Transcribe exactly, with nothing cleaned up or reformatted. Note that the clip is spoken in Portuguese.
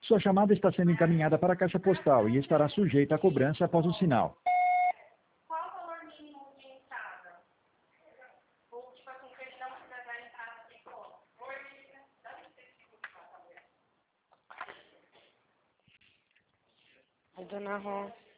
Sua chamada está sendo encaminhada para a caixa postal e estará sujeita a cobrança após o sinal. Qual o valor mínimo de entrada? Ou, tipo assim, se ele não quiser dar entrada, tem como? Oi, dona Rô.